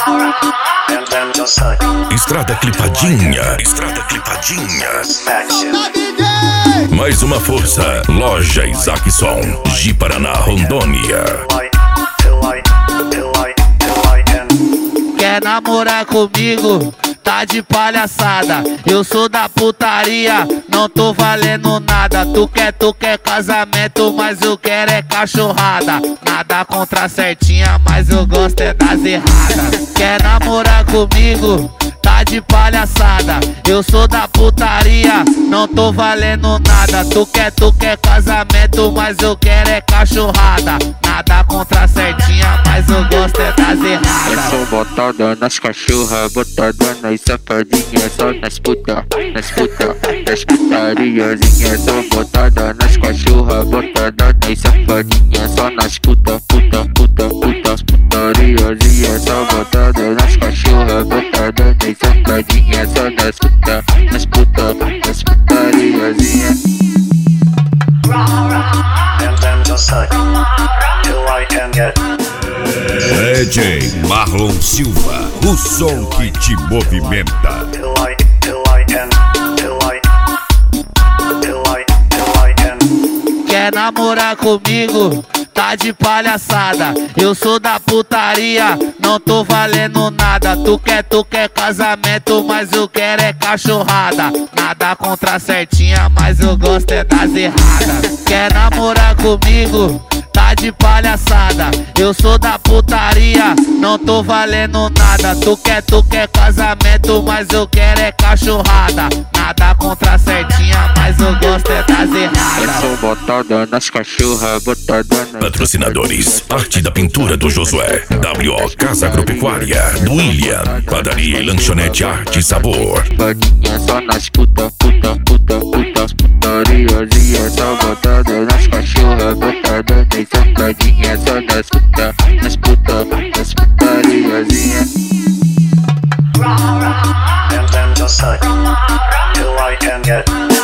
Estrada Clipadinha, Estrada Clipadinha. Mais uma força, Loja Isaacson, de Paraná, Rondônia. Quer namorar comigo? Tá de palhaçada, eu sou da putaria, não tô valendo nada. Tu quer casamento, mas eu quero é cachorrada. Nada contra a certinha, mas eu gosto é das erradas. Quer namorar comigo? Tá de palhaçada, eu sou da putaria, não tô valendo nada. Tu quer casamento, mas eu quero é cachorrada. Nada contra a certinha, mas eu gosto é das erradas. Eu sou botada nas cachorras, botada nas safadinhas, só nas putariazinhas. Sou botada nas cachorras, botada nas safadinhas, só nas putariazinhas. Sou botada nas cachorras, botada nas safadinhas, só nas putariazinhas. DJ Marlon Silva, o som que te movimenta. Quer namorar comigo? Tá de palhaçada, eu sou da putaria, não tô valendo nada. Tu quer casamento, mas eu quero é cachorrada. Nada contra a certinha, mas eu gosto é das erradas. Quer namorar comigo? Tá de palhaçada, eu sou da putaria, não tô valendo nada. Tu quer casamento, mas eu quero é cachorrada. Nada contra a certinha, mas eu gosto é das erradas. Eu sou botada nas cachorras, botada nas... Patrocinadores: Arte da Pintura do Josué, W.O. Casa Agropecuária, do William, Padaria e Lanchonete Arte e Sabor. Só nas putariazinhas. Só botada nas cachorras, botada nas safadinhas, só nas putariazinhas. And then just like, till I can get